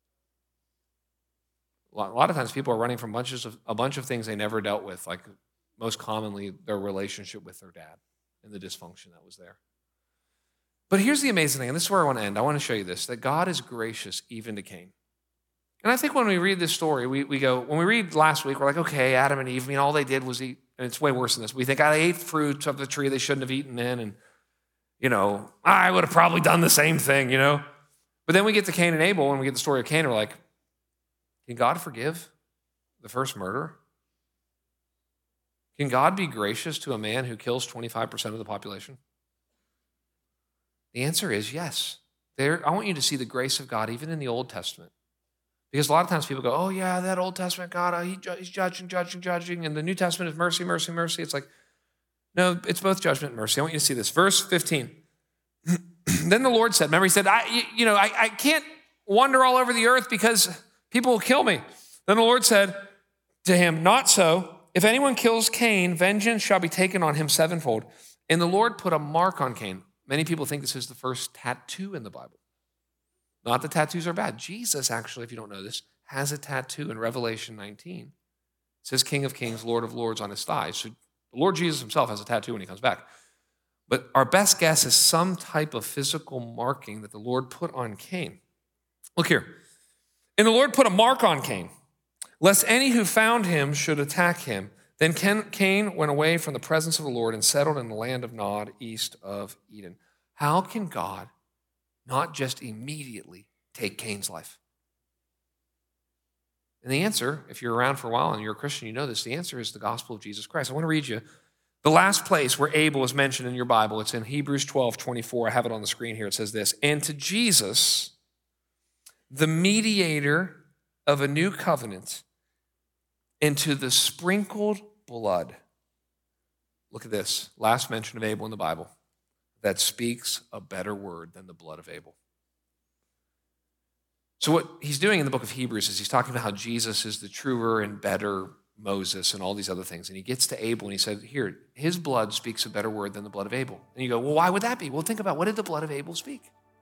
A lot of times people are running from bunches of, a bunch of things they never dealt with, like most commonly their relationship with their dad and the dysfunction that was there. But here's the amazing thing, and this is where I want to end. I want to show you this, that God is gracious even to Cain. And I think when we read this story, we, we go, when we read last week, we're like, okay, Adam and Eve, I mean, all they did was eat, and it's way worse than this. We think, oh, they ate fruit of the tree they shouldn't have eaten in, and, you know, I would have probably done the same thing, you know? But then we get to Cain and Abel, and we get the story of Cain, and we're like, can God forgive the first murderer? Can God be gracious to a man who kills twenty-five percent of the population? The answer is yes. There, I want you to see the grace of God even in the Old Testament. Because a lot of times people go, oh yeah, that Old Testament God, oh, he, he's judging, judging, judging, and the New Testament is mercy, mercy, mercy. It's like, no, it's both judgment and mercy. I want you to see this. Verse fifteen. Then the Lord said, remember he said, I, you know, I, I can't wander all over the earth because people will kill me. Then the Lord said to him, not so. If anyone kills Cain, vengeance shall be taken on him sevenfold. And the Lord put a mark on Cain. Many people think this is the first tattoo in the Bible. Not that tattoos are bad. Jesus, actually, if you don't know this, has a tattoo in Revelation nineteen. It says King of Kings, Lord of Lords on his thighs. So the Lord Jesus himself has a tattoo when he comes back. But our best guess is some type of physical marking that the Lord put on Cain. Look here. And the Lord put a mark on Cain, lest any who found him should attack him. Then Cain went away from the presence of the Lord and settled in the land of Nod, east of Eden. How can God not just immediately take Cain's life? And the answer, if you're around for a while and you're a Christian, you know this, the answer is the gospel of Jesus Christ. I want to read you the last place where Abel is mentioned in your Bible. It's in Hebrews twelve twenty-four. I have it on the screen here. It says this, and to Jesus, the mediator of a new covenant, and to the sprinkled blood. Look at this, last mention of Abel in the Bible, that speaks a better word than the blood of Abel. So what he's doing in the book of Hebrews is he's talking about how Jesus is the truer and better Moses and all these other things. And he gets to Abel and he said, here, his blood speaks a better word than the blood of Abel. And you go, well, why would that be? Well, think about, what did the blood of Abel speak?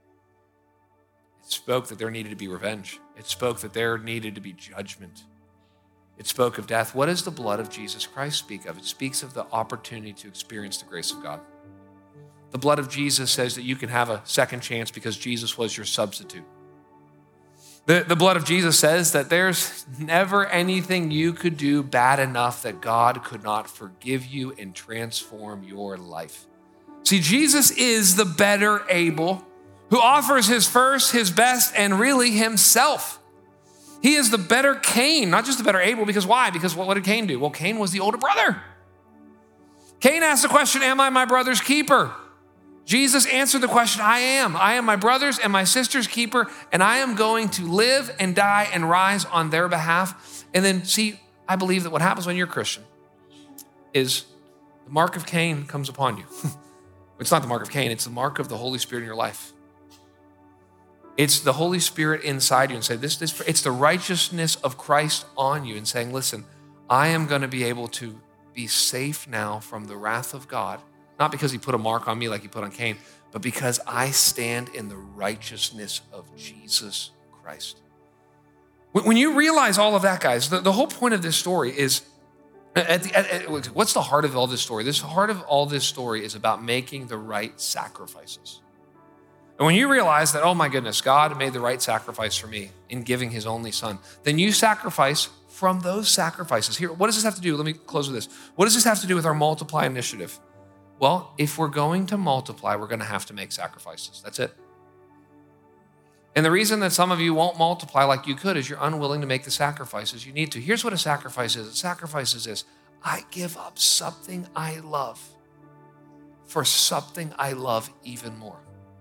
It spoke that there needed to be revenge. It spoke that there needed to be judgment. It spoke of death. What does the blood of Jesus Christ speak of? It speaks of the opportunity to experience the grace of God. The blood of Jesus says that you can have a second chance because Jesus was your substitute. The, the blood of Jesus says that there's never anything you could do bad enough that God could not forgive you and transform your life. See, Jesus is the better Abel who offers his first, his best, and really himself. He is the better Cain, not just the better Abel, because why? Because what, what did Cain do? Well, Cain was the older brother. Cain asked the question, am I my brother's keeper? Jesus answered the question, I am. I am my brother's and my sister's keeper, and I am going to live and die and rise on their behalf. And then, see, I believe that what happens when you're a Christian is the mark of Cain comes upon you. It's not the mark of Cain, it's the mark of the Holy Spirit in your life. It's the Holy Spirit inside you and say, this, this, it's the righteousness of Christ on you and saying, listen, I am going to be able to be safe now from the wrath of God. Not because he put a mark on me like he put on Cain, but because I stand in the righteousness of Jesus Christ. When you realize all of that, guys, the, the whole point of this story is, at the, at, what's the heart of all this story? This heart of all this story is about making the right sacrifices. And when you realize that, oh my goodness, God made the right sacrifice for me in giving his only son, then you sacrifice from those sacrifices. Here, what does this have to do? Let me close with this. What does this have to do with our Multiply initiative? Well, if we're going to multiply, we're going to have to make sacrifices. That's it. And the reason that some of you won't multiply like you could is you're unwilling to make the sacrifices you need to. Here's what a sacrifice is. A sacrifice is this. I give up something I love for something I love even more.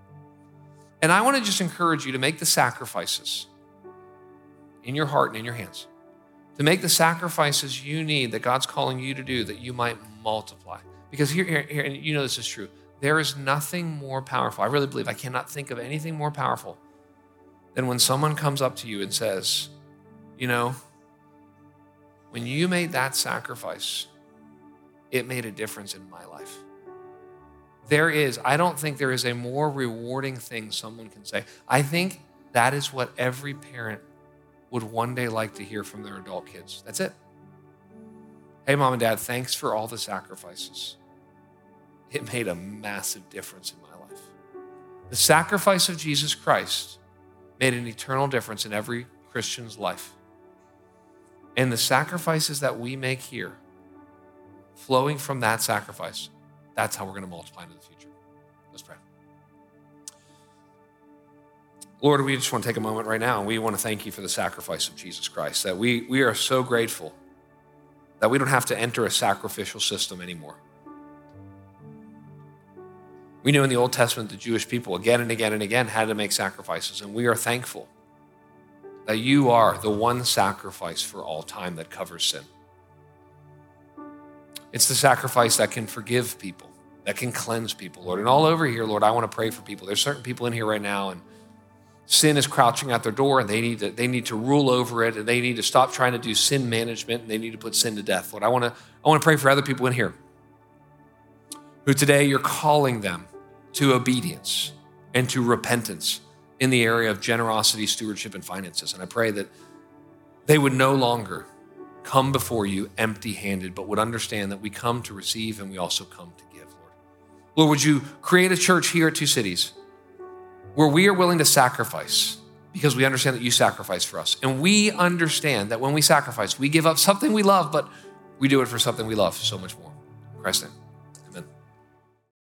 And I want to just encourage you to make the sacrifices in your heart and in your hands. To make the sacrifices you need that God's calling you to do that you might multiply. Because here, here, here, and you know this is true, there is nothing more powerful. I really believe, I cannot think of anything more powerful than when someone comes up to you and says, you know, when you made that sacrifice, it made a difference in my life. There is, I don't think there is a more rewarding thing someone can say. I think that is what every parent would one day like to hear from their adult kids. That's it. Hey, mom and dad, thanks for all the sacrifices. It made a massive difference in my life. The sacrifice of Jesus Christ made an eternal difference in every Christian's life. And the sacrifices that we make here, flowing from that sacrifice, that's how we're going to multiply into the future. Let's pray. Lord, we just want to take a moment right now, and we want to thank you for the sacrifice of Jesus Christ, that we, we are so grateful that we don't have to enter a sacrificial system anymore. We knew in the Old Testament the Jewish people again and again and again had to make sacrifices, and we are thankful that you are the one sacrifice for all time that covers sin. It's the sacrifice that can forgive people, that can cleanse people, Lord. And all over here, Lord, I want to pray for people. There's certain people in here right now, and sin is crouching at their door, and they need to, they need to rule over it, and they need to stop trying to do sin management, and they need to put sin to death. Lord, I want to, I want to pray for other people in here who today you're calling them to obedience and to repentance in the area of generosity, stewardship, and finances. And I pray that they would no longer come before you empty-handed, but would understand that we come to receive and we also come to give, Lord. Lord, would you create a church here at Two Cities where we are willing to sacrifice because we understand that you sacrifice for us. And we understand that when we sacrifice, we give up something we love, but we do it for something we love so much more. In Christ's name.